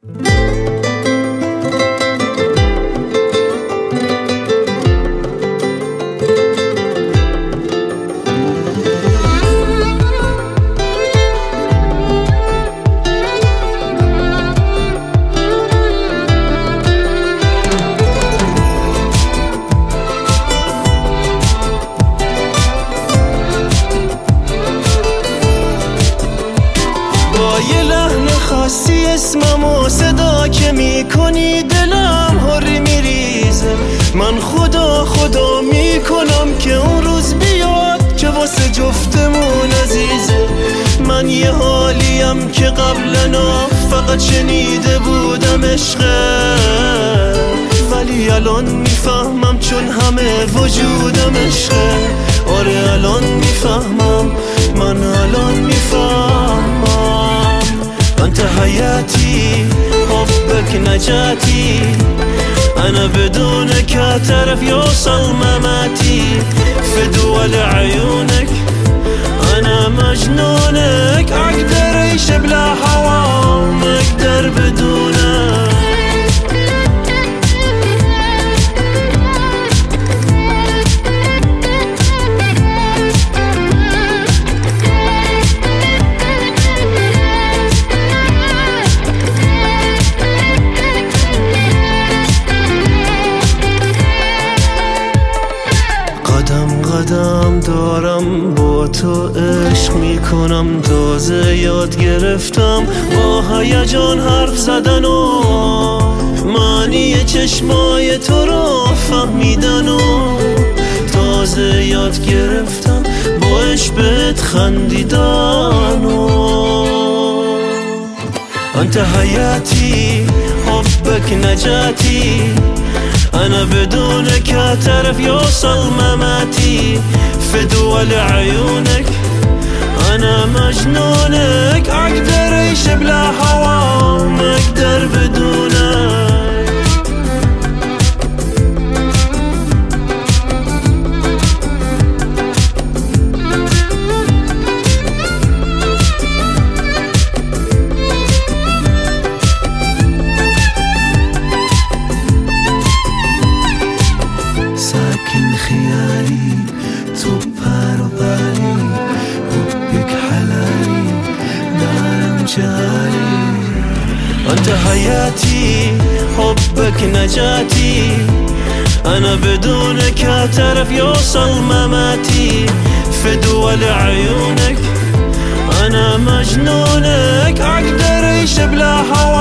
یه لحن خاصی اسممو صدا که میکنی دلم هری میریزه. من خدا میکنم که اون روز بیاد که واسه جفتمون عزیزه. من یه حالیم که قبلنا فقط شنیده بودم عشقه، ولی الان میفهمم چون همه وجودم عشقه. آره الان میفهمم، من الان میفهمم. انت حياتي حبك نجاتي، انا بدونك هتعرف يوصل مماتي. في دول عيونك انا مجنونك، اقدر اعيش بلا هوا ما اقدر بدونك. قدم دارم با تو عشق میکنم، تازه یاد گرفتم با هیجان حرف زدن و معنی چشمای تو رو فهمیدن و تازه یاد گرفتم با عشق بهت خندیدن و انت حياتي حبك نجاتي، انا بدونك هتعرف يوصل مماتي. في دول عيونك انا مجنونك، اقدر اعيش بلا هوا ما اقدر بدونك. ساكن خيالي تو پر و پری، حبك حلالي دارم جالي. انت حياتي حبك نجاتي، انا بدونك هتعرف يوصل مماتي. في دول عيونك انا مجنونك، اقدر اعيش بلا هوا